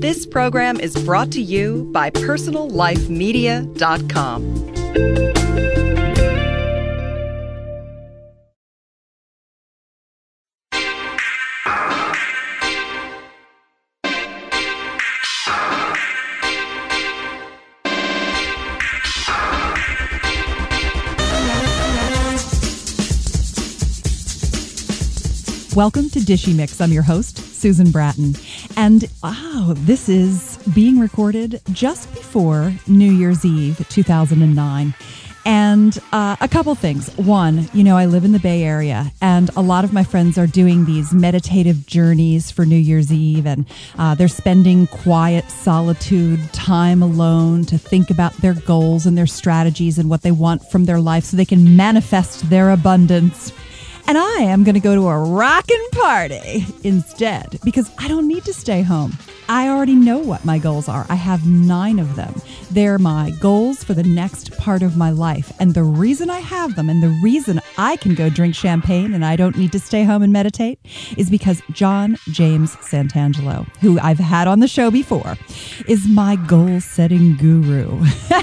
This program is brought to you by PersonalLifeMedia.com. Welcome to Dishy Mix. I'm your host, Susan Bratton. And this is being recorded just before New Year's Eve 2009. And a couple things. One, I live in the Bay Area, and a lot of my friends are doing these meditative journeys for New Year's Eve, and they're spending quiet solitude time alone to think about their goals and their strategies and what they want from their life so they can manifest their abundance. And I am going to go to a rockin' party instead because I don't need to stay home. I already know what my goals are. I have 9 of them. They're my goals for the next part of my life. And the reason I have them and the reason I can go drink champagne and I don't need to stay home and meditate is because John James Santangelo, who I've had on the show before, is my goal-setting guru.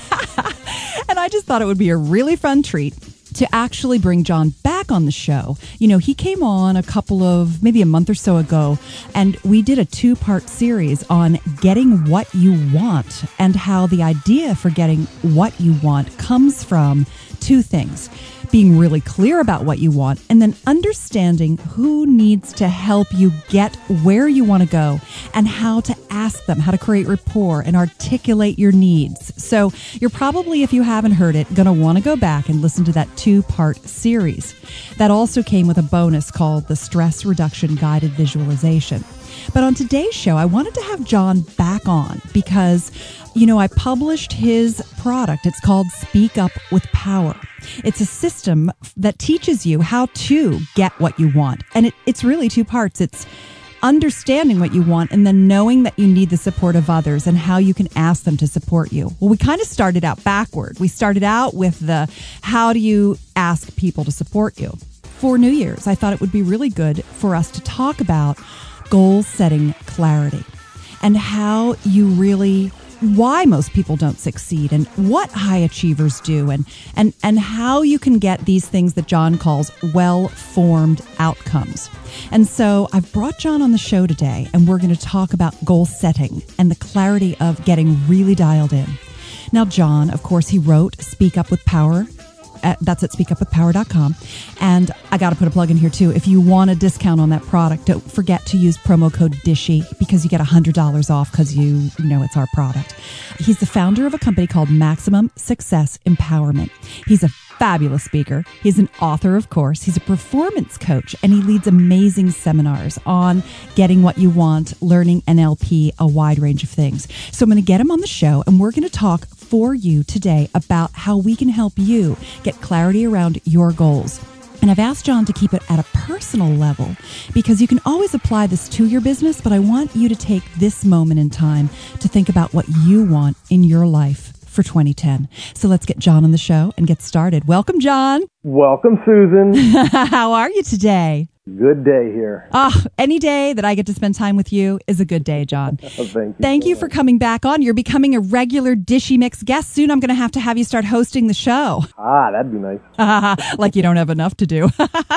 And I just thought it would be a really fun treat to actually bring John back on the show. He came on maybe a month or so ago, and we did a 2-part series on getting what you want and how the idea for getting what you want comes from 2 things: being really clear about what you want, and then understanding who needs to help you get where you want to go and how to ask them, how to create rapport and articulate your needs. So you're probably, if you haven't heard it, going to want to go back and listen to that 2-part series. That also came with a bonus called the Stress Reduction Guided Visualization. But on today's show, I wanted to have John back on because, I published his product. It's called Speak Up with Power. It's a system that teaches you how to get what you want. And it's really 2 parts. It's understanding what you want and then knowing that you need the support of others and how you can ask them to support you. Well, we kind of started out backward. We started out with the how do you ask people to support you? For New Year's, I thought it would be really good for us to talk about goal-setting clarity and how you really, why most people don't succeed and what high achievers do and how you can get these things that John calls well-formed outcomes. And so I've brought John on the show today, and we're going to talk about goal setting and the clarity of getting really dialed in. Now, John, of course, he wrote Speak Up with Power. That's at speakupwithpower.com. And I got to put a plug in here too. If you want a discount on that product, don't forget to use promo code DISHY because you get $100 off because you know it's our product. He's the founder of a company called Maximum Success Empowerment. He's a fabulous speaker. He's an author, of course. He's a performance coach, and he leads amazing seminars on getting what you want, learning NLP, a wide range of things. So I'm going to get him on the show, and we're going to talk for you today about how we can help you get clarity around your goals. And I've asked John to keep it at a personal level because you can always apply this to your business, but I want you to take this moment in time to think about what you want in your life for 2010. So let's get John on the show and get started. Welcome, John. Welcome, Susan. How are you today? Good day here. Any day that I get to spend time with you is a good day, John. Thank you for coming back on. You're becoming a regular Dishy Mix guest. Soon I'm going to have you start hosting the show. That'd be nice. Like you don't have enough to do.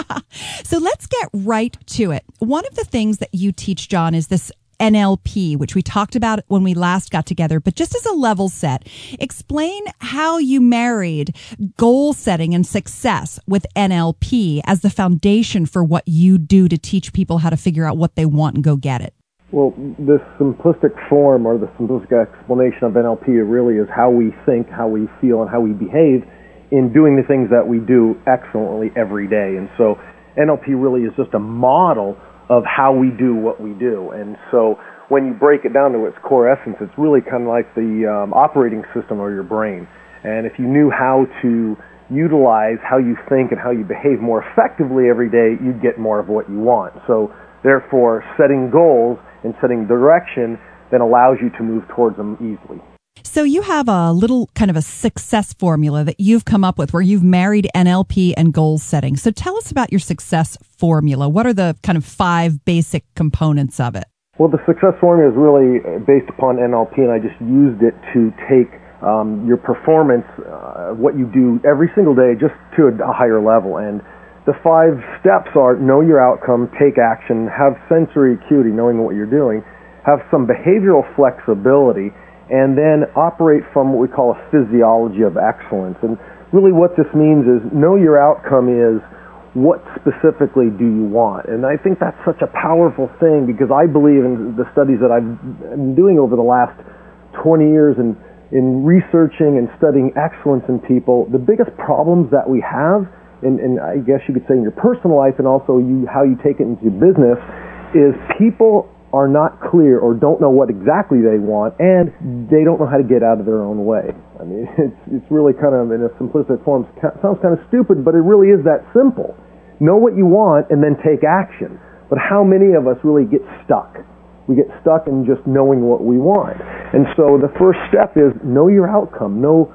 So let's get right to it. One of the things that you teach, John, is this NLP, which we talked about when we last got together, but just as a level set, explain how you married goal setting and success with NLP as the foundation for what you do to teach people how to figure out what they want and go get it. Well, the simplistic form or the simplistic explanation of NLP really is how we think, how we feel, and how we behave in doing the things that we do excellently every day. And so NLP really is just a model of how we do what we do. And so when you break it down to its core essence, it's really kind of like the operating system of your brain. And if you knew how to utilize how you think and how you behave more effectively every day, you'd get more of what you want. So therefore, setting goals and setting direction then allows you to move towards them easily. So you have a little kind of a success formula that you've come up with where you've married NLP and goal setting. So tell us about your success formula. What are the kind of 5 basic components of it? Well, the success formula is really based upon NLP, and I just used it to take your performance, what you do every single day, just to a higher level. And the 5 steps are: know your outcome, take action, have sensory acuity, knowing what you're doing, have some behavioral flexibility, and then operate from what we call a physiology of excellence. And really what this means is know your outcome is what specifically do you want. And I think that's such a powerful thing, because I believe in the studies that I've been doing over the last 20 years and in researching and studying excellence in people, the biggest problems that we have, and I guess you could say in your personal life and also how you take it into business, is people are not clear or don't know what exactly they want, and they don't know how to get out of their own way. I mean, it's really kind of, in a simplistic form, sounds kind of stupid, but it really is that simple. Know what you want and then take action. But how many of us really get stuck? We get stuck in just knowing what we want. And so the first step is know your outcome. Know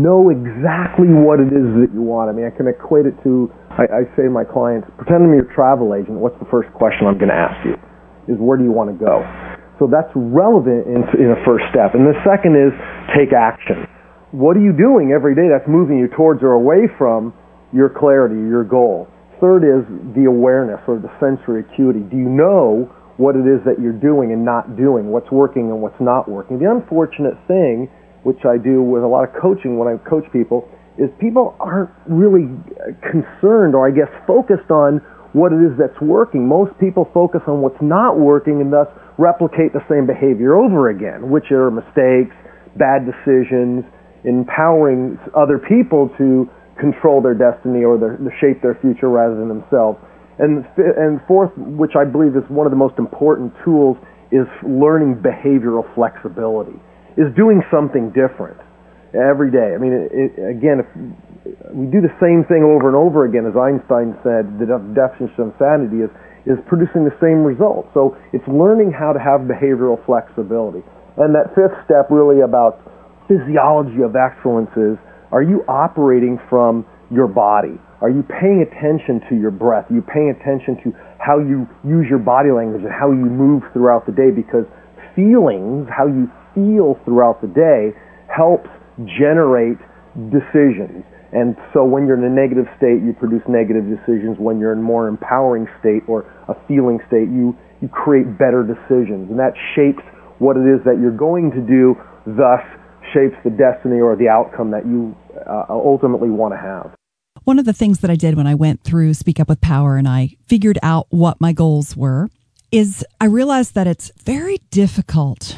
exactly what it is that you want. I mean, I can equate it to, I say to my clients, pretend I'm your travel agent. What's the first question I'm going to ask you? Is where do you want to go? So that's relevant in a first step. And the second is take action. What are you doing every day that's moving you towards or away from your clarity, your goal? Third is the awareness, or the sensory acuity. Do you know what it is that you're doing and not doing, what's working and what's not working? The unfortunate thing, which I do with a lot of coaching when I coach people, is people aren't really concerned, or I guess focused on what it is that's working. Most people focus on what's not working and thus replicate the same behavior over again, which are mistakes, bad decisions, empowering other people to control their destiny or shape their future rather than themselves. And fourth, which I believe is one of the most important tools, is learning behavioral flexibility, is doing something different every day. I mean, again, if we do the same thing over and over again, as Einstein said, the definition of insanity is producing the same result. So it's learning how to have behavioral flexibility. And that fifth step, really about physiology of excellence, is: are you operating from your body? Are you paying attention to your breath? Are you paying attention to how you use your body language and how you move throughout the day? Because feelings, how you feel throughout the day, helps generate decisions. And so when you're in a negative state, you produce negative decisions. When you're in a more empowering state or a feeling state, you create better decisions. And that shapes what it is that you're going to do, thus shapes the destiny or the outcome that you ultimately want to have. One of the things that I did when I went through Speak Up with Power and I figured out what my goals were is I realized that it's very difficult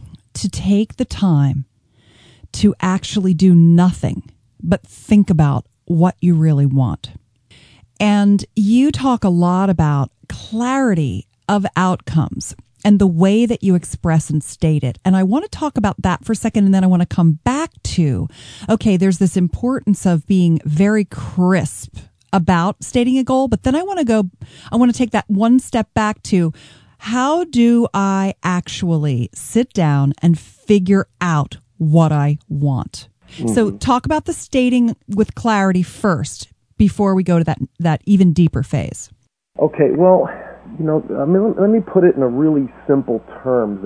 to take the time to actually do nothing but think about what you really want. And you talk a lot about clarity of outcomes and the way that you express and state it. And I want to talk about that for a second, and then I want to come back to, okay, there's this importance of being very crisp about stating a goal, but then I want to take that one step back to, how do I actually sit down and figure out what I want? Mm-hmm. So talk about the stating with clarity first before we go to that even deeper phase. Okay, well, let me put it in a really simple terms.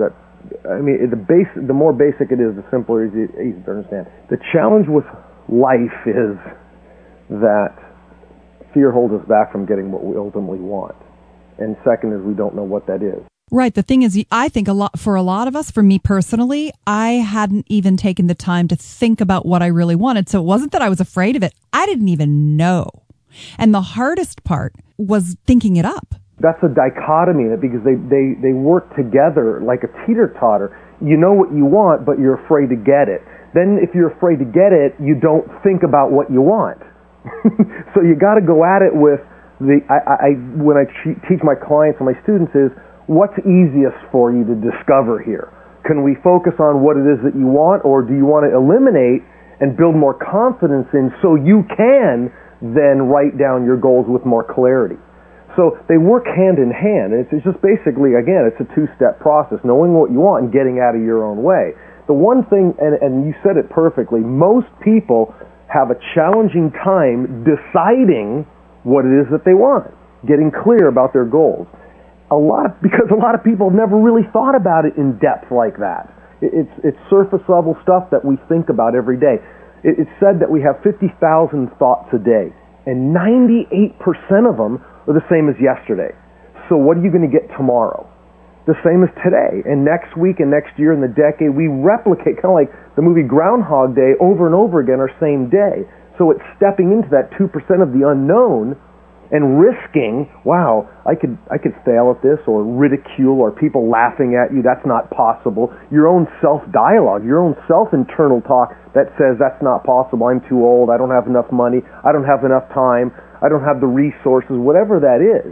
The more basic it is, the simpler it is easy to understand. The challenge with life is that fear holds us back from getting what we ultimately want. And second is we don't know what that is. Right. The thing is, I think for a lot of us, for me personally, I hadn't even taken the time to think about what I really wanted. So it wasn't that I was afraid of it. I didn't even know. And the hardest part was thinking it up. That's a dichotomy in it, because they work together like a teeter-totter. You know what you want, but you're afraid to get it. Then if you're afraid to get it, you don't think about what you want. So you got to go at it with when I teach my clients and my students is, what's easiest for you to discover here? Can we focus on what it is that you want, or do you want to eliminate and build more confidence in so you can then write down your goals with more clarity? So they work hand in hand. It's just basically, again, it's a two-step process, knowing what you want and getting out of your own way. The one thing, and you said it perfectly, most people have a challenging time deciding what it is that they want, getting clear about their goals. because a lot of people have never really thought about it in depth like that. It's surface level stuff that we think about every day. It's said that we have 50,000 thoughts a day, and 98% of them are the same as yesterday. So what are you going to get tomorrow? The same as today, and next week, and next year, and the decade. We replicate, kind of like the movie Groundhog Day, over and over again, our same day. So it's stepping into that 2% of the unknown and risking, wow, I could fail at this, or ridicule, or people laughing at you. That's not possible. Your own self-dialogue, your own self-internal talk that says that's not possible. I'm too old. I don't have enough money. I don't have enough time. I don't have the resources. Whatever that is.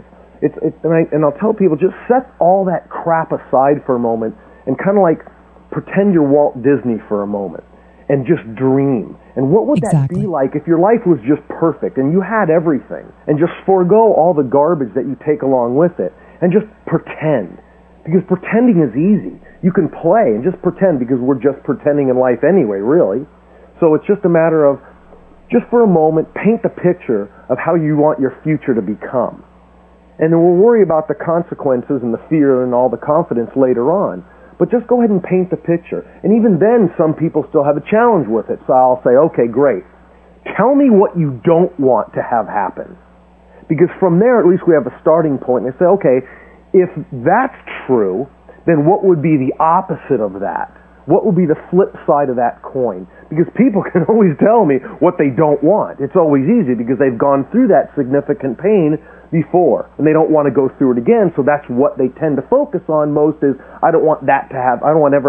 And I'll tell people, just set all that crap aside for a moment and kind of like pretend you're Walt Disney for a moment and just dream. And what would that be like if your life was just perfect and you had everything, and just forego all the garbage that you take along with it and just pretend? Because pretending is easy. You can play and just pretend, because we're just pretending in life anyway, really. So it's just a matter of, just for a moment, paint the picture of how you want your future to become. And then we'll worry about the consequences and the fear and all the confidence later on. But just go ahead and paint the picture. And even then, some people still have a challenge with it. So I'll say, okay, great. Tell me what you don't want to have happen. Because from there, at least we have a starting point. And they say, okay, if that's true, then what would be the opposite of that? What would be the flip side of that coin? Because people can always tell me what they don't want. It's always easy because they've gone through that significant pain before, and they don't want to go through it again. So that's what they tend to focus on most, is I don't want that to have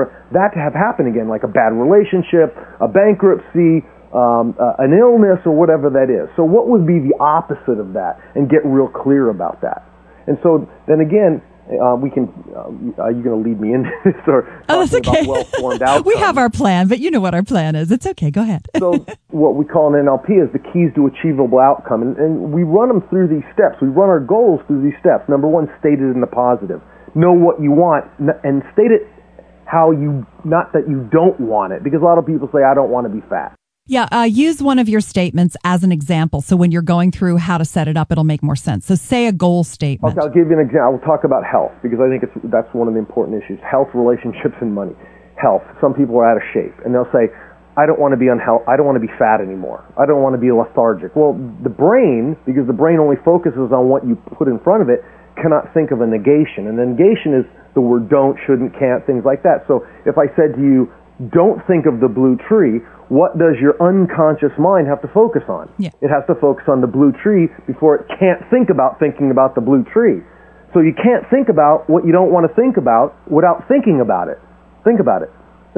happen again, like a bad relationship, a bankruptcy, an illness, or whatever that is. So what would be the opposite of that, and get real clear about that. And so then again, we can. Are you going to lead me into this, or that's okay. About well-formed outcomes? We have our plan, but you know what our plan is. It's okay. Go ahead. So what we call an NLP is the keys to achievable outcome, and we run them through these steps. We run our goals through these steps. Number one, state it in the positive. Know what you want, and state it how you, not that you don't want it, because a lot of people say, I don't want to be fat. Yeah, use one of your statements as an example. So when you're going through how to set it up, it'll make more sense. So say a goal statement. Okay, I'll give you an example. We'll talk about health, because I think that's one of the important issues. Health, relationships, and money. Health. Some people are out of shape, and they'll say, I don't want to be I don't want to be fat anymore. I don't want to be lethargic. Well, the brain, because the brain only focuses on what you put in front of it, cannot think of a negation. And the negation is the word don't, shouldn't, can't, things like that. So if I said to you, don't think of the blue tree, what does your unconscious mind have to focus on? Yeah. It has to focus on the blue tree before it can't think about thinking about the blue tree. So you can't think about what you don't want to think about without thinking about it. Think about it.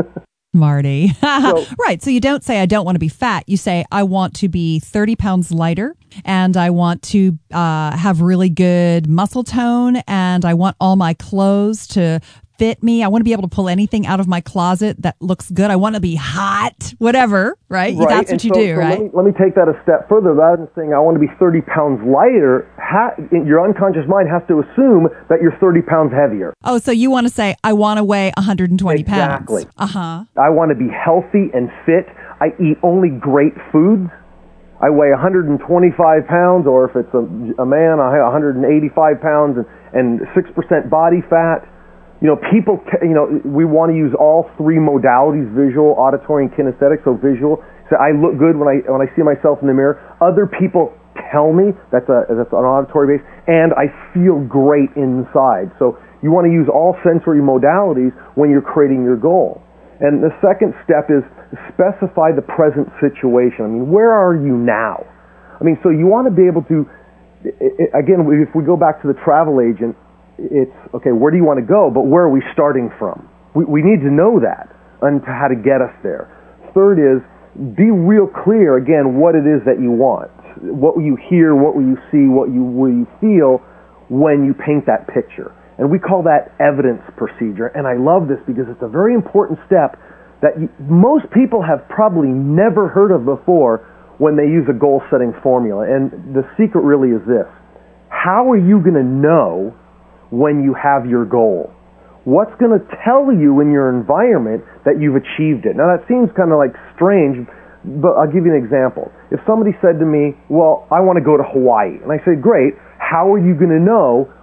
Marty. Right. So you don't say, I don't want to be fat. You say, I want to be 30 pounds lighter, and I want to have really good muscle tone, and I want all my clothes to fit me. I want to be able to pull anything out of my closet that looks good. I want to be hot, whatever, right? That's what you do, right? Let me take that a step further. Rather than saying I want to be 30 pounds lighter, your unconscious mind has to assume that you're 30 pounds heavier. Oh, so you want to say, I want to weigh 120 pounds. Exactly. I want to be healthy and fit. I eat only great foods. I weigh 125 pounds, or if it's a man, I have 185 pounds and 6% body fat. You know, people, we want to use all three modalities: visual, auditory, and kinesthetic. So visual, so I look good when I see myself in the mirror. Other people tell me that's an auditory base, and I feel great inside. So you want to use all sensory modalities when you're creating your goal. And the second step is specify the present situation. I mean, where are you now? I mean, so you want to be able to, again, if we go back to the travel agent, it's, okay, where do you want to go, but where are we starting from? We need to know that and how to get us there. Third is, be real clear, again, what it is that you want. What will you hear, what will you see, what will you feel when you paint that picture. And we call that evidence procedure. And I love this because it's a very important step that most people have probably never heard of before when they use a goal-setting formula. And the secret really is this. How are you going to know when you have your goal? What's going to tell you in your environment that you've achieved it? Now that seems kind of like strange, but I'll give you an example. If somebody said to me, well, I want to go to Hawaii, and I said, great, how are you going to know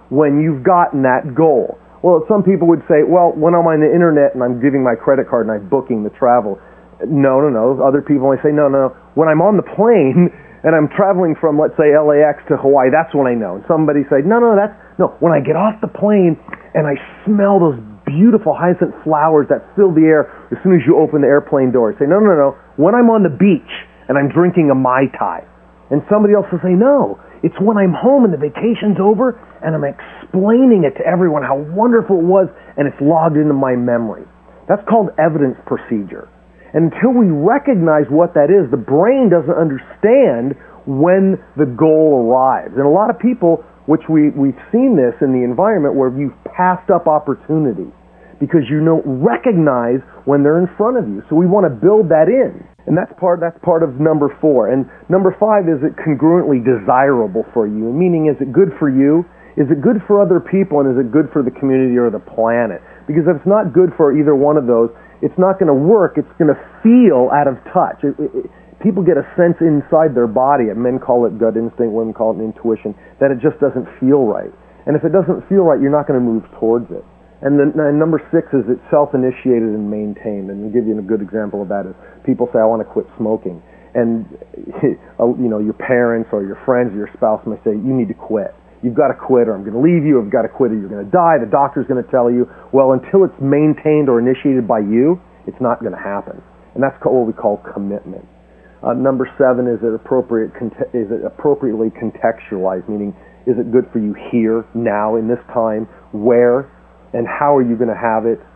when you've gotten that goal? Well, some people would say, well, when I'm on the internet and I'm giving my credit card and I'm booking the travel. No. Other people may say, no. When I'm on the plane and I'm traveling from, let's say, LAX to Hawaii, that's when I know. And somebody say, no, when I get off the plane and I smell those beautiful hyacinth flowers that fill the air as soon as you open the airplane door. Say, no. When I'm on the beach and I'm drinking a Mai Tai. And somebody else will say, no, it's when I'm home and the vacation's over and I'm explaining it to everyone how wonderful it was and it's logged into my memory. That's called evidence procedure. And until we recognize what that is, the brain doesn't understand when the goal arrives. And a lot of people, which we've seen this in the environment where you've passed up opportunities because you don't recognize when they're in front of you. So we want to build that in. And that's part of number 4. And number 5, is it congruently desirable for you? Meaning, is it good for you? Is it good for other people? And is it good for the community or the planet? Because if it's not good for either one of those, it's not going to work. It's going to feel out of touch. People get a sense inside their body, and men call it gut instinct, women call it intuition, that it just doesn't feel right. And if it doesn't feel right, you're not going to move towards it. And then number 6 is it's self-initiated and maintained. And I'll give you a good example of that is people say, I want to quit smoking. And your parents or your friends or your spouse may say, you need to quit. You've got to quit, or I'm going to leave you. I've got to quit, or you're going to die. The doctor's going to tell you. Well, until it's maintained or initiated by you, it's not going to happen. And that's what we call commitment. Number 7 is it appropriately contextualized, meaning is it good for you here, now, in this time, where, and how are you going to have it,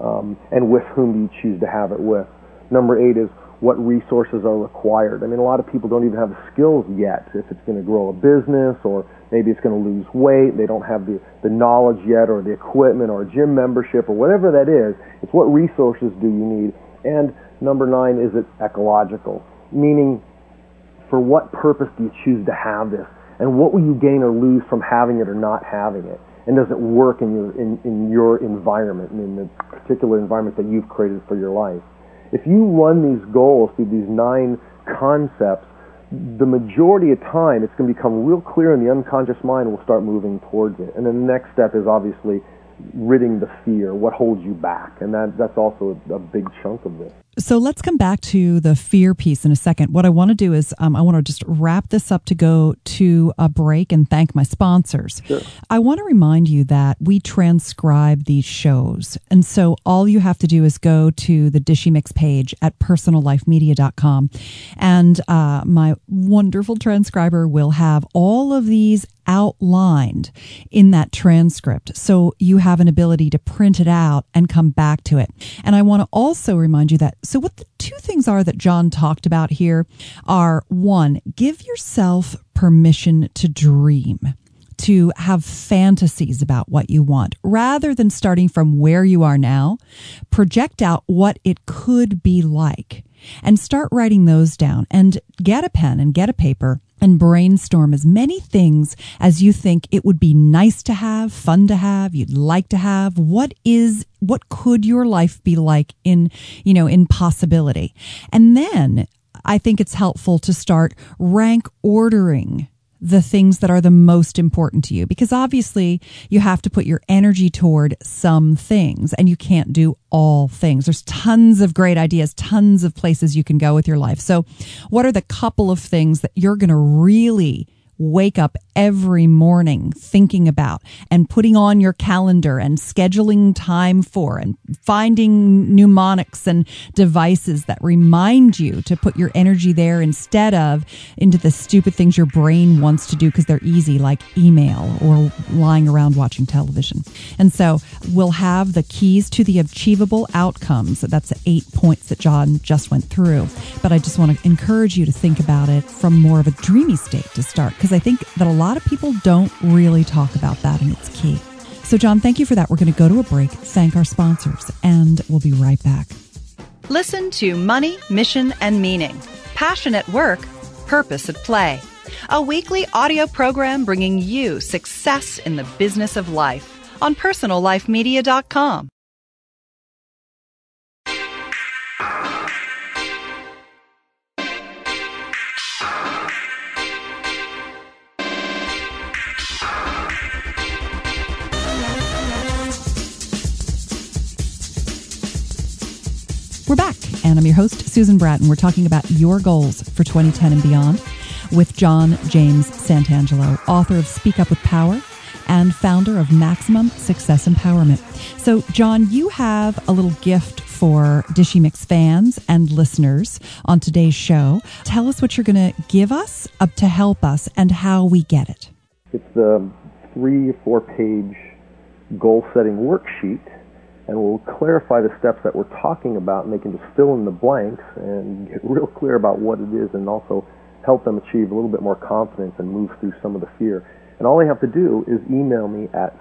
and with whom do you choose to have it with? Number 8 is what resources are required. I mean, a lot of people don't even have the skills yet. If it's going to grow a business, or maybe it's going to lose weight, they don't have the knowledge yet, or the equipment, or a gym membership, or whatever that is. It's what resources do you need. And number 9, is it ecological? Meaning, for what purpose do you choose to have this? And what will you gain or lose from having it or not having it? And does it work in your environment, in the particular environment that you've created for your life? If you run these goals through these 9 concepts, the majority of time it's going to become real clear in the unconscious mind, and we'll start moving towards it. And then the next step is obviously ridding the fear, what holds you back. And that's also a big chunk of this. So let's come back to the fear piece in a second. What I want to do is I want to just wrap this up to go to a break and thank my sponsors. Sure. I want to remind you that we transcribe these shows. And so all you have to do is go to the Dishy Mix page at personallifemedia.com. And my wonderful transcriber will have all of these outlined in that transcript. So you have an ability to print it out and come back to it. And I want to also remind you that, so what the 2 things are that John talked about here are, 1, give yourself permission to dream, to have fantasies about what you want. Rather than starting from where you are now, project out what it could be like and start writing those down, and get a pen and get a paper and brainstorm as many things as you think it would be nice to have, fun to have, you'd like to have. What could your life be like in possibility? And then I think it's helpful to start rank ordering the things that are the most important to you, because obviously you have to put your energy toward some things, and you can't do all things. There's tons of great ideas, tons of places you can go with your life. So what are the couple of things that you're going to really wake up every morning thinking about and putting on your calendar and scheduling time for, and finding mnemonics and devices that remind you to put your energy there instead of into the stupid things your brain wants to do because they're easy, like email or lying around watching television. And so we'll have the keys to the achievable outcomes. That's the 8 points that John just went through. But I just want to encourage you to think about it from more of a dreamy state to start, because I think that a lot of people don't really talk about that, and it's key. So, John, thank you for that. We're going to go to a break, thank our sponsors, and we'll be right back. Listen to Money, Mission, and Meaning. Passion at work, purpose at play. A weekly audio program bringing you success in the business of life on personallifemedia.com. We're back, and I'm your host, Susan Bratton. We're talking about your goals for 2010 and beyond with John James Santangelo, author of Speak Up with Power and founder of Maximum Success Empowerment. So, John, you have a little gift for Dishy Mix fans and listeners on today's show. Tell us what you're going to give us to help us and how we get it. It's the 3 or 4 page goal-setting worksheet, and we'll clarify the steps that we're talking about, and they can just fill in the blanks and get real clear about what it is, and also help them achieve a little bit more confidence and move through some of the fear. And all they have to do is email me at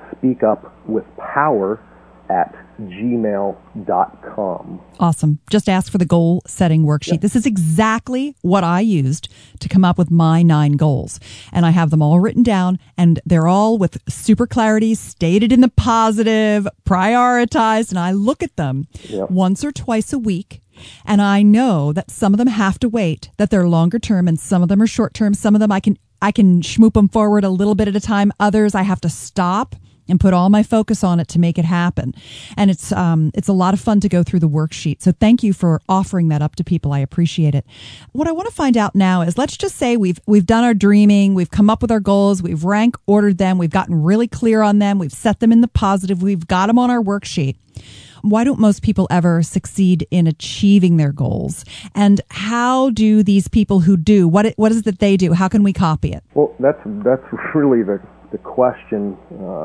speakupwithpower@gmail.com. Awesome. Just ask for the goal setting worksheet. Yeah. This is exactly what I used to come up with my 9 goals. And I have them all written down, and they're all with super clarity, stated in the positive, prioritized. And I look at them once or twice a week. And I know that some of them have to wait, that they're longer term, and some of them are short term. Some of them I can schmoop them forward a little bit at a time. Others I have to stop and put all my focus on it to make it happen. And it's a lot of fun to go through the worksheet. So thank you for offering that up to people. I appreciate it. What I want to find out now is, let's just say we've done our dreaming, we've come up with our goals, we've rank ordered them, we've gotten really clear on them, we've set them in the positive, we've got them on our worksheet. Why don't most people ever succeed in achieving their goals? And how do these people who do, what is it that they do? How can we copy it? Well, that's really the question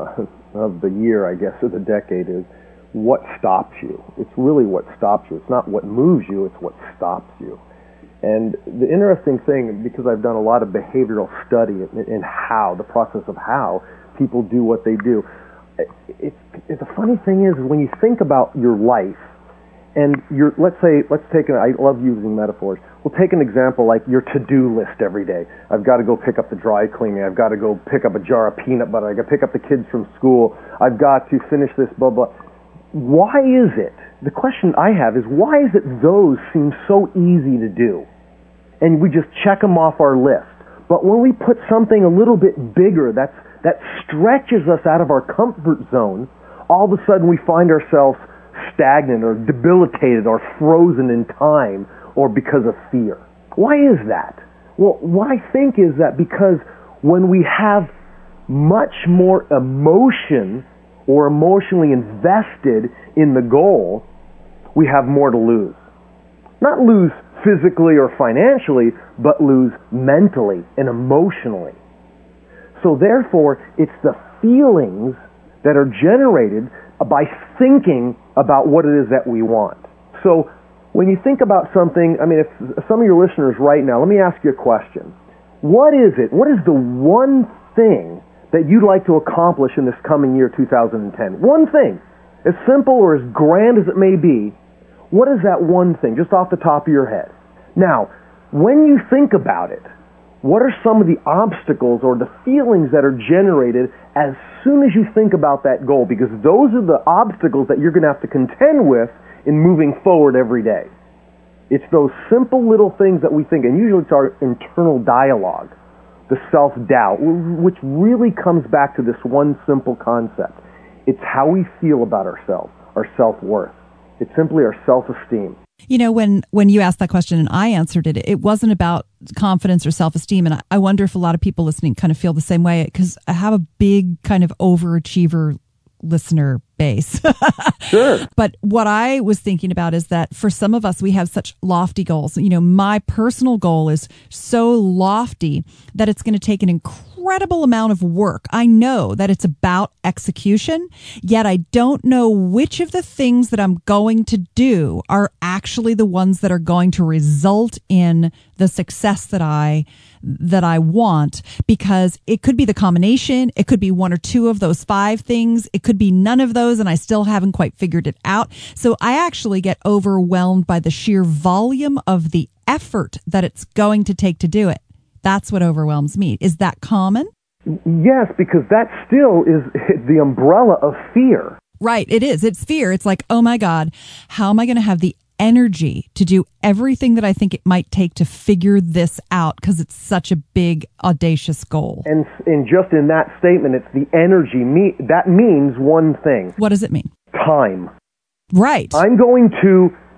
of the year, I guess, or the decade, is what stops you? It's really what stops you. It's not what moves you, it's what stops you. And the interesting thing, because I've done a lot of behavioral study in how, the process of how people do what they do, it's a funny thing is, when you think about your life, and let's take I love using metaphors. We'll take an example like your to-do list every day. I've got to go pick up the dry cleaning. I've got to go pick up a jar of peanut butter. I've got to pick up the kids from school. I've got to finish this, blah, blah. Why is it? The question I have is, why is it those seem so easy to do? And we just check them off our list. But when we put something a little bit bigger that stretches us out of our comfort zone, all of a sudden we find ourselves stagnant or debilitated or frozen in time, or because of fear. Why is that? Well, what I think is that because when we have much more emotion or emotionally invested in the goal, we have more to lose. Not lose physically or financially, but lose mentally and emotionally. So therefore, it's the feelings that are generated by thinking about what it is that we want. So when you think about something, I mean, if some of your listeners right now, let me ask you a question. What is it? What is the one thing that you'd like to accomplish in this coming year, 2010? One thing. As simple or as grand as it may be, what is that one thing, just off the top of your head? Now, when you think about it, what are some of the obstacles or the feelings that are generated as soon as you think about that goal? Because those are the obstacles that you're going to have to contend with in moving forward every day. It's those simple little things that we think, and usually it's our internal dialogue, the self-doubt, which really comes back to this one simple concept. It's how we feel about ourselves, our self-worth. It's simply our self-esteem. You know, when you asked that question and I answered it, it wasn't about confidence or self-esteem. And I wonder if a lot of people listening kind of feel the same way, because I have a big kind of overachiever listener base. Sure. But what I was thinking about is that for some of us, we have such lofty goals. You know, my personal goal is so lofty that it's going to take an incredible amount of work. I know that it's about execution, yet I don't know which of the things that I'm going to do are actually the ones that are going to result in the success that I want, because it could be the combination. It could be one or two of those 5 things. It could be none of those, and I still haven't quite figured it out. So I actually get overwhelmed by the sheer volume of the effort that it's going to take to do it. That's what overwhelms me. Is that common? Yes, because that still is the umbrella of fear. Right, it is. It's fear. It's like, oh my God, how am I going to have the energy to do everything that I think it might take to figure this out, because it's such a big, audacious goal. And just in that statement, it's the energy. That means one thing. What does it mean? Time. Right. I'm going to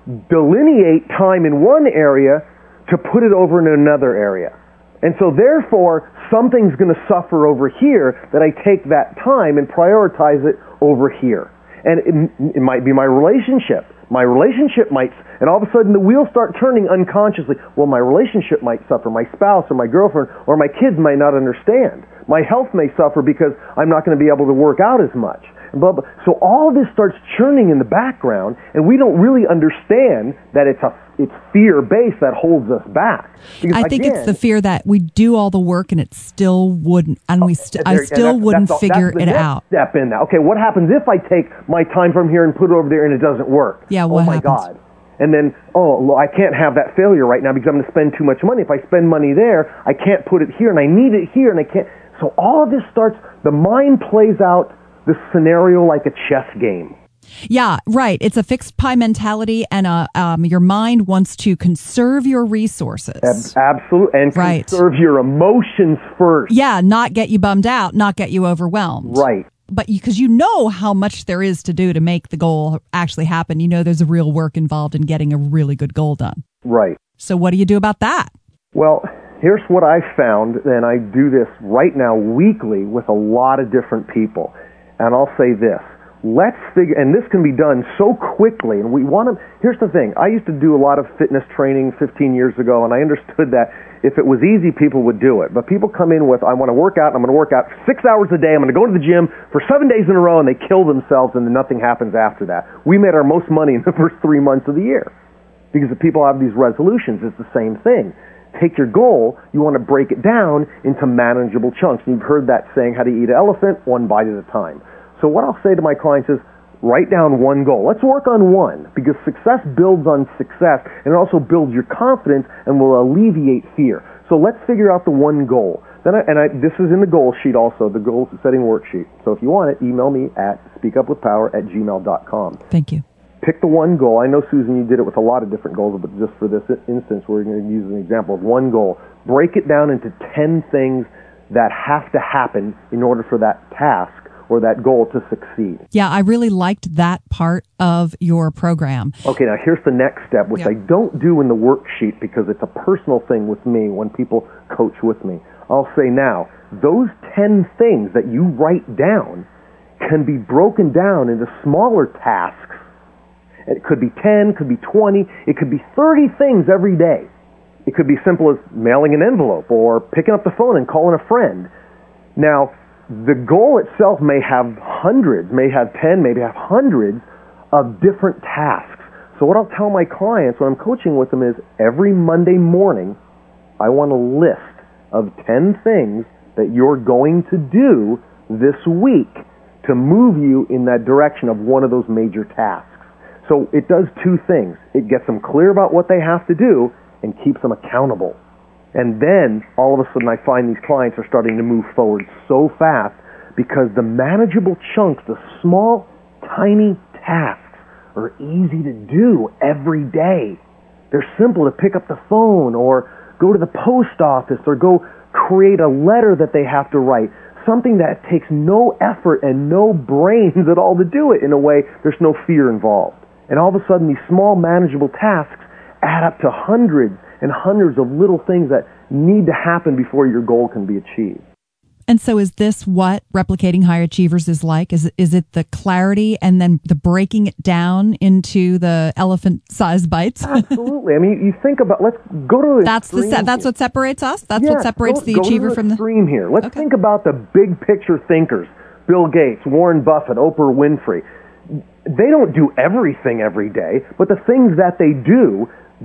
delineate time in one area to put it over in another area. And so therefore, something's going to suffer over here that I take that time and prioritize it over here. And it might be my relationship. My relationship might, and all of a sudden the wheels start turning unconsciously. Well, my relationship might suffer. My spouse or my girlfriend or my kids might not understand. My health may suffer because I'm not going to be able to work out as much. Blah, blah. So all this starts churning in the background, and we don't really understand that it's fear-based that holds us back. Because I think it's the fear that we do all the work and it still wouldn't, and I still wouldn't figure it out. Step in now. Okay, what happens if I take my time from here and put it over there and it doesn't work? Yeah, what happens? Oh my God. And then, I can't have that failure right now because I'm going to spend too much money. If I spend money there, I can't put it here, and I need it here, and I can't. So all of this starts, the mind plays out the scenario like a chess game. Yeah, right. It's a fixed pie mentality, and your mind wants to conserve your resources. Absolutely, and right. Conserve your emotions first. Yeah, not get you bummed out, not get you overwhelmed. Right. But because you know how much there is to do to make the goal actually happen. You know there's a real work involved in getting a really good goal done. Right. So what do you do about that? Well, here's what I found, and I do this right now weekly with a lot of different people. And I'll say this, let's figure, and this can be done so quickly, and we want to, here's the thing, I used to do a lot of fitness training 15 years ago, and I understood that if it was easy, people would do it. But people come in with, I want to work out, and I'm going to work out 6 hours a day, I'm going to go to the gym for 7 days in a row, and they kill themselves, and then nothing happens after that. We made our most money in the first 3 months of the year, because the people have these resolutions. It's the same thing. Take your goal, you want to break it down into manageable chunks. And you've heard that saying, how to eat an elephant, one bite at a time. So what I'll say to my clients is, write down one goal. Let's work on one, because success builds on success, and it also builds your confidence and will alleviate fear. So let's figure out the one goal. This is in the goal sheet also, the goal setting worksheet. So if you want it, email me at speakupwithpower@gmail.com. Thank you. Pick the one goal. I know, Susan, you did it with a lot of different goals, but just for this instance, we're going to use an example of one goal. Break it down into 10 things that have to happen in order for that task or that goal to succeed. Yeah, I really liked that part of your program. Okay, now here's the next step, which I don't do in the worksheet because it's a personal thing with me when people coach with me. I'll say now, those 10 things that you write down can be broken down into smaller tasks. It could be 10, could be 20, it could be 30 things every day. It could be simple as mailing an envelope or picking up the phone and calling a friend. Now, the goal itself may have hundreds, may have 10, maybe have hundreds of different tasks. So what I'll tell my clients when I'm coaching with them is every Monday morning, I want a list of 10 things that you're going to do this week to move you in that direction of one of those major tasks. So it does two things. It gets them clear about what they have to do and keeps them accountable. And then, all of a sudden, I find these clients are starting to move forward so fast because the manageable chunks, the small, tiny tasks are easy to do every day. They're simple to pick up the phone or go to the post office or go create a letter that they have to write. Something that takes no effort and no brains at all to do it in a way there's no fear involved. And all of a sudden, these small, manageable tasks add up to hundreds and hundreds of little things that need to happen before your goal can be achieved. And so is this what Replicating High Achievers is like? Is it the clarity and then the breaking it down into the elephant-sized bites? Absolutely. I mean, you think about, let's go to the That's what separates us? That's what separates the achiever from the extreme here. Let's think about the big picture thinkers. Bill Gates, Warren Buffett, Oprah Winfrey. They don't do everything every day, but the things that they do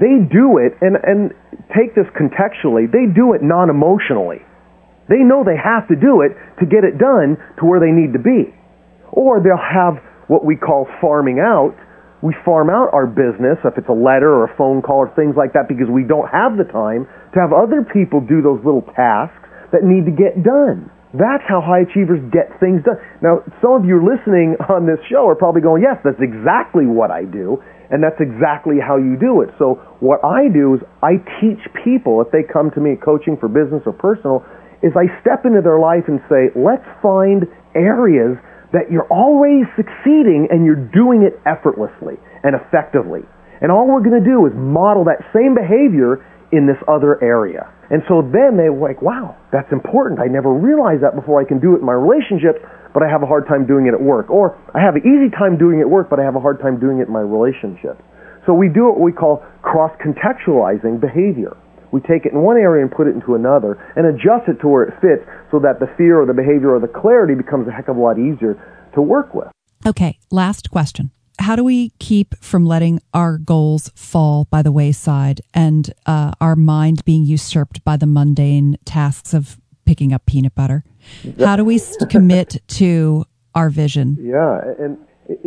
it, and take this contextually, they do it non-emotionally. They know they have to do it to get it done to where they need to be. Or they'll have what we call farming out. We farm out our business, if it's a letter or a phone call or things like that, because we don't have the time to have other people do those little tasks that need to get done. That's how high achievers get things done. Now, some of you listening on this show are probably going, yes, that's exactly what I do, and that's exactly how you do it. So what I do is I teach people, if they come to me coaching for business or personal, is I step into their life and say, let's find areas that you're already succeeding and you're doing it effortlessly and effectively. And all we're going to do is model that same behavior in this other area. And so then they were like, wow, that's important. I never realized that before. I can do it in my relationships, but I have a hard time doing it at work. Or I have an easy time doing it at work, but I have a hard time doing it in my relationships. So we do what we call cross-contextualizing behavior. We take it in one area and put it into another and adjust it to where it fits so that the fear or the behavior or the clarity becomes a heck of a lot easier to work with. Okay, last question. How do we keep from letting our goals fall by the wayside and our mind being usurped by the mundane tasks of picking up peanut butter? How do we commit to our vision? Yeah, and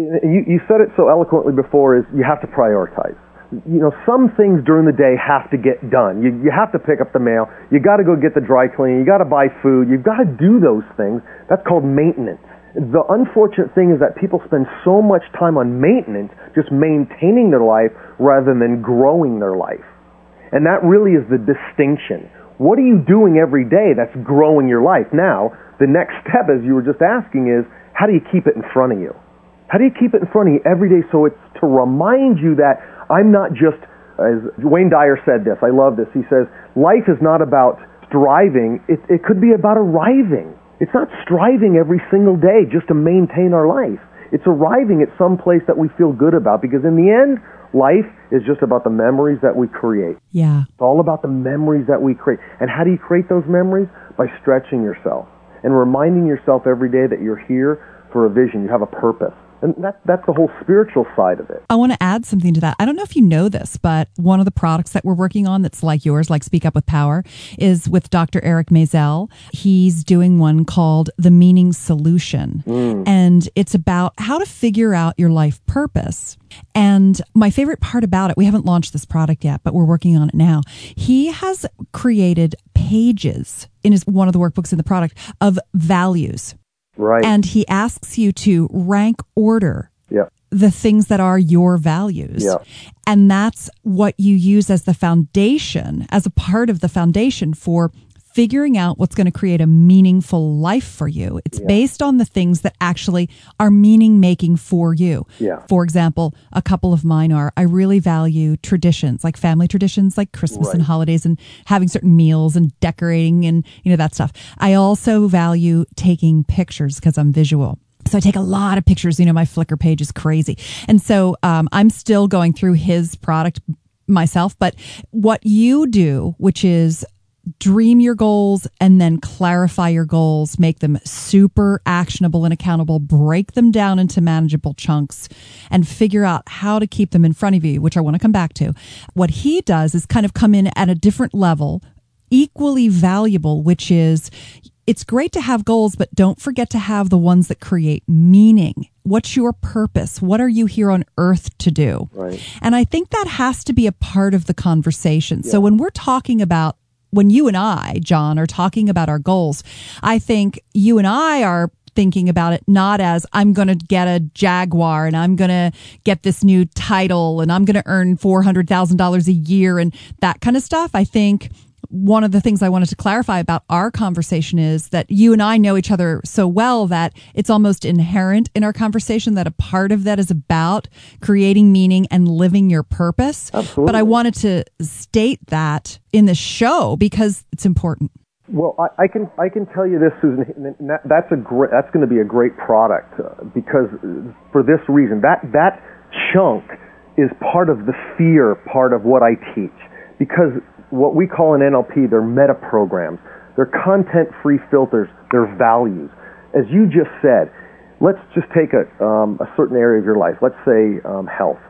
you said it so eloquently before, is you have to prioritize. You know, some things during the day have to get done. You have to pick up the mail. You got to go get the dry cleaning. You got to buy food. You've got to do those things. That's called maintenance. The unfortunate thing is that people spend so much time on maintenance, just maintaining their life rather than growing their life. And that really is the distinction. What are you doing every day that's growing your life? Now, the next step, as you were just asking, is how do you keep it in front of you? How do you keep it in front of you every day so it's to remind you that I'm not just, as Wayne Dyer said this, I love this, he says, life is not about striving, it could be about arriving. It's not striving every single day just to maintain our life. It's arriving at some place that we feel good about, because in the end, life is just about the memories that we create. Yeah. It's all about the memories that we create. And how do you create those memories? By stretching yourself and reminding yourself every day that you're here for a vision. You have a purpose. And that's the whole spiritual side of it. I want to add something to that. I don't know if you know this, but one of the products that we're working on that's like yours, like Speak Up with Power, is with Dr. Eric Maisel. He's doing one called The Meaning Solution. And it's about how to figure out your life purpose. And my favorite part about it, we haven't launched this product yet, but we're working on it now. He has created pages in one of the workbooks in the product of values. Right. And he asks you to rank order the things that are your values. And that's what you use as the foundation, as a part of the foundation for figuring out what's going to create a meaningful life for you. It's based on the things that actually are meaning making for you. For example, a couple of mine are, I really value traditions, like family traditions, like Christmas and holidays and having certain meals and decorating and, you know, that stuff. I also value taking pictures because I'm visual. So I take a lot of pictures. You know, my Flickr page is crazy. And so I'm still going through his product myself. But what you do, which is dream your goals and then clarify your goals, make them super actionable and accountable, break them down into manageable chunks and figure out how to keep them in front of you, which I want to come back to. What he does is kind of come in at a different level, equally valuable, which is it's great to have goals, but don't forget to have the ones that create meaning. What's your purpose? What are you here on earth to do? And I think that has to be a part of the conversation. So when we're talking about, when you and I, John, are talking about our goals, I think you and I are thinking about it not as I'm going to get a Jaguar and I'm going to get this new title and I'm going to earn $400,000 a year and that kind of stuff. I think one of the things I wanted to clarify about our conversation is that you and I know each other so well that it's almost inherent in our conversation that a part of that is about creating meaning and living your purpose. Absolutely. But I wanted to state that in the show because it's important. Well, I can tell you this, Susan. That's going to be a great product because for this reason, that chunk is part of the fear part of what I teach, because what we call in NLP, they're meta programs. They're content-free filters. They're values. As you just said, let's just take a certain area of your life. Let's say health.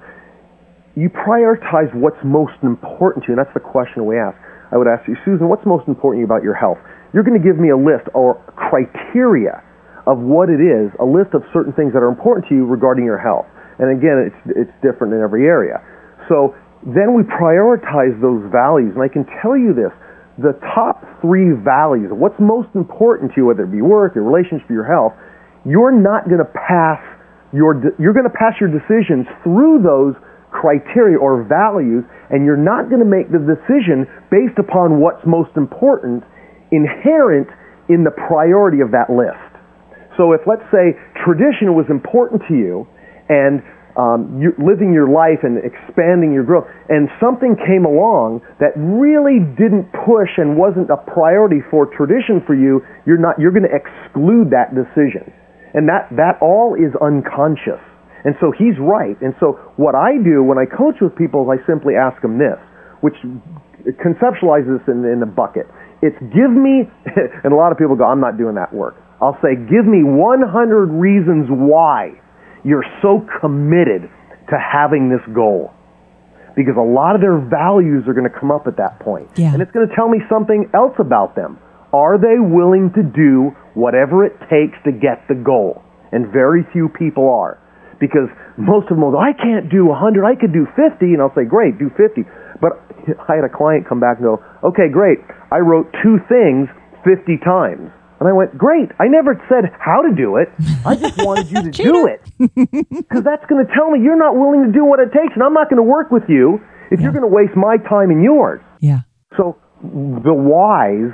You prioritize what's most important to you, and that's the question we ask. I would ask you, Susan, what's most important to you about your health? You're going to give me a list or criteria of what it is, a list of certain things that are important to you regarding your health. And again, it's different in every area. So then we prioritize those values. And I can tell you this, the top 3 values, what's most important to you, whether it be work, your relationship, your health, you're not going to pass you're going to pass your decisions through those criteria or values, and you're not going to make the decision based upon what's most important inherent in the priority of that list. So if, let's say, tradition was important to you, and you're living your life and expanding your growth, and something came along that really didn't push and wasn't a priority for tradition for you, you're going to exclude that decision. And that all is unconscious. And so he's right. And so what I do when I coach with people is I simply ask them this, which conceptualizes this in a bucket. It's give me, and a lot of people go, I'm not doing that work. I'll say, give me 100 reasons why you're so committed to having this goal. Because a lot of their values are going to come up at that point. Yeah. And it's going to tell me something else about them. Are they willing to do whatever it takes to get the goal? And very few people are. Because most of them will go, I can't do 100, I could do 50. And I'll say, great, do 50. But I had a client come back and go, okay, great, I wrote 2 things 50 times. And I went, great, I never said how to do it. I just wanted you to do it. Because that's going to tell me you're not willing to do what it takes, and I'm not going to work with you if you're going to waste my time and yours. Yeah. So the whys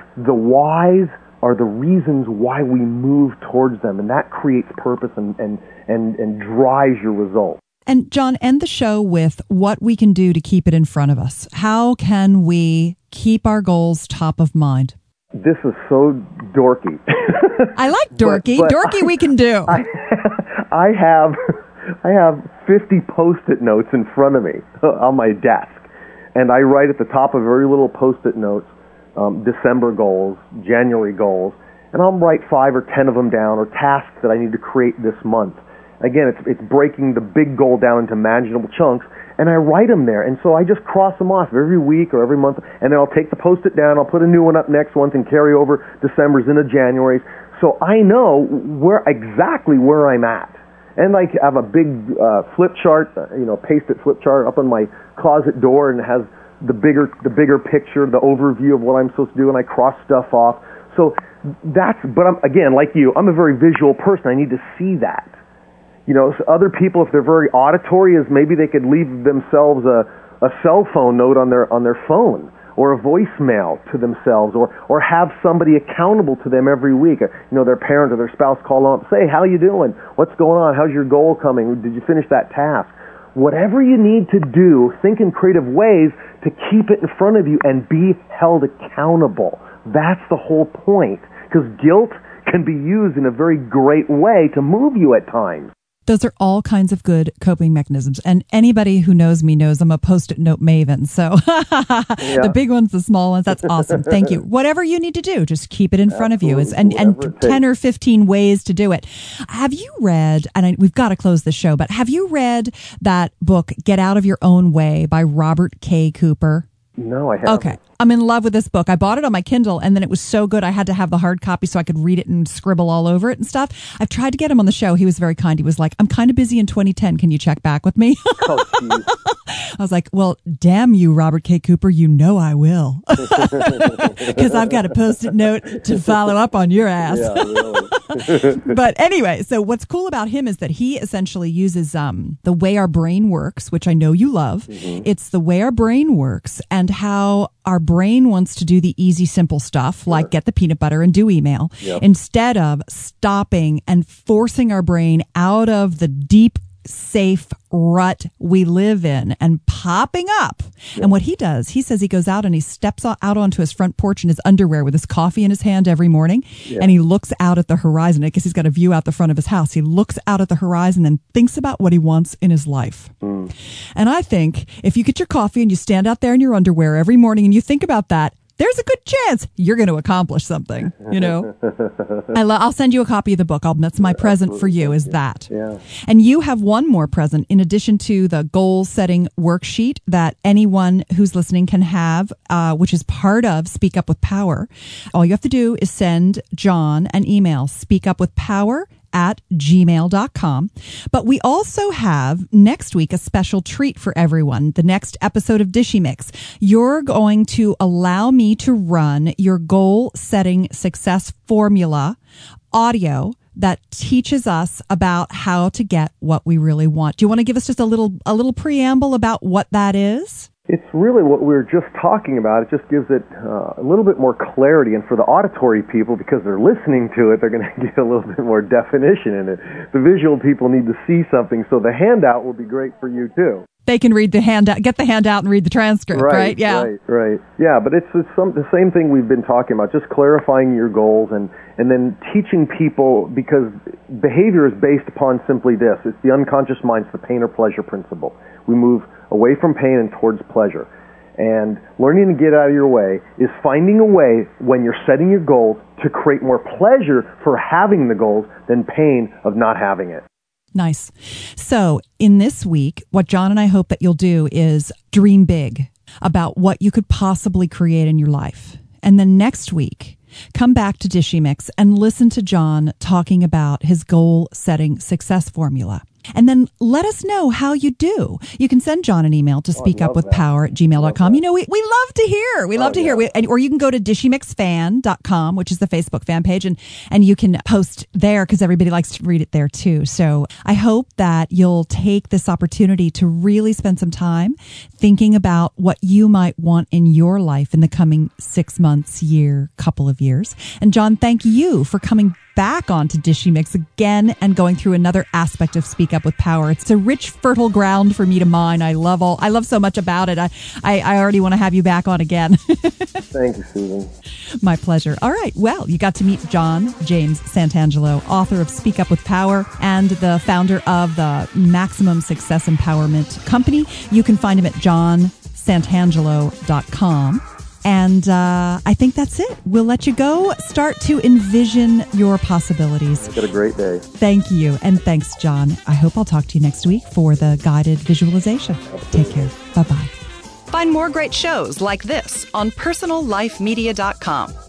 are the reasons why we move towards them, and that creates purpose and drives your results. And John, end the show with what we can do to keep it in front of us. How can we keep our goals top of mind? This is so dorky. I like dorky. But dorky we can do. I have 50 Post-it notes in front of me on my desk. And I write at the top of very little Post-it notes, December goals, January goals. And I'll write 5 or 10 of them down, or tasks that I need to create this month. Again, it's breaking the big goal down into manageable chunks, and I write them there. And so I just cross them off every week or every month, and then I'll take the Post-it down, I'll put a new one up next month and carry over December's into January's. So I know exactly where I'm at. And I have a big flip chart, paste-it flip chart up on my closet door, and it has the bigger picture, the overview of what I'm supposed to do, and I cross stuff off. So but again, like you, I'm a very visual person. I need to see that. So other people, if they're very auditory, is maybe they could leave themselves a cell phone note on their phone, or a voicemail to themselves, or have somebody accountable to them every week. Their parent or their spouse call them up, say, how you doing? What's going on? How's your goal coming? Did you finish that task? Whatever you need to do, think in creative ways to keep it in front of you and be held accountable. That's the whole point, because guilt can be used in a very great way to move you at times. Those are all kinds of good coping mechanisms. And anybody who knows me knows I'm a Post-it note maven. So the big ones, the small ones, that's awesome. Thank you. Whatever you need to do, just keep it in front of you. And 10 or 15 ways to do it. Have you read, and we've got to close the show, but have you read that book, Get Out of Your Own Way by Robert K. Cooper? No, I haven't. Okay. I'm in love with this book. I bought it on my Kindle, and then it was so good I had to have the hard copy so I could read it and scribble all over it and stuff. I've tried to get him on the show. He was very kind. He was like, I'm kind of busy in 2010. Can you check back with me? Oh, geez. I was like, well, damn you, Robert K. Cooper. You know I will. Because I've got a Post-it note to follow up on your ass. Yeah, really. But anyway, so what's cool about him is that he essentially uses the way our brain works, which I know you love. Mm-hmm. It's the way our brain works and how our brain wants to do the easy, simple stuff, like get the peanut butter and do email, instead of stopping and forcing our brain out of the deep, safe rut we live in and popping up. And what he does, he says he goes out and he steps out onto his front porch in his underwear with his coffee in his hand every morning. And he looks out at the horizon. I guess he's got a view out the front of his house. He looks out at the horizon and thinks about what he wants in his life. And I think if you get your coffee and you stand out there in your underwear every morning and you think about that, there's a good chance you're going to accomplish something, I'll send you a copy of the book. That's my present for you, is that. Yeah. And you have one more present in addition to the goal setting worksheet that anyone who's listening can have, which is part of Speak Up with Power. All you have to do is send John an email, speakupwithpower@gmail.com. But we also have next week a special treat for everyone. The next episode of Dishy Mix. You're going to allow me to run your goal setting success formula audio that teaches us about how to get what we really want. Do you want to give us just a little preamble about what that is? It's really what we were just talking about. It just gives it a little bit more clarity. And for the auditory people, because they're listening to it, they're going to get a little bit more definition in it. The visual people need to see something, so the handout will be great for you too. They can read the handout, get the handout and read the transcript, right? Yeah. Right. Yeah, but it's the same thing we've been talking about, just clarifying your goals and then teaching people, because behavior is based upon simply this. It's the unconscious mind, it's the pain or pleasure principle. We move away from pain and towards pleasure. And learning to get out of your way is finding a way when you're setting your goals to create more pleasure for having the goals than pain of not having it. Nice. So in this week, what John and I hope that you'll do is dream big about what you could possibly create in your life. And then next week, come back to Dishy Mix and listen to John talking about his goal-setting success formula. And then let us know how you do. You can send John an email to speakupwithpower@gmail.com. You know, we love to hear. We love to hear. Or you can go to dishymixfan.com, which is the Facebook fan page, and you can post there because everybody likes to read it there too. So I hope that you'll take this opportunity to really spend some time thinking about what you might want in your life in the coming 6 months, year, couple of years. And John, thank you for coming back onto Dishy Mix again and going through another aspect of Speak Up with Power. It's a rich, fertile ground for me to mine. I love so much about it. I already want to have you back on again. Thank you, Susan. My pleasure. All right. Well, you got to meet John James Santangelo, author of Speak Up with Power and the founder of the Maximum Success Empowerment Company. You can find him at johnsantangelo.com. And I think that's it. We'll let you go. Start to envision your possibilities. Have a great day. Thank you. And thanks, John. I hope I'll talk to you next week for the guided visualization. Absolutely. Take care. Bye-bye. Find more great shows like this on personallifemedia.com.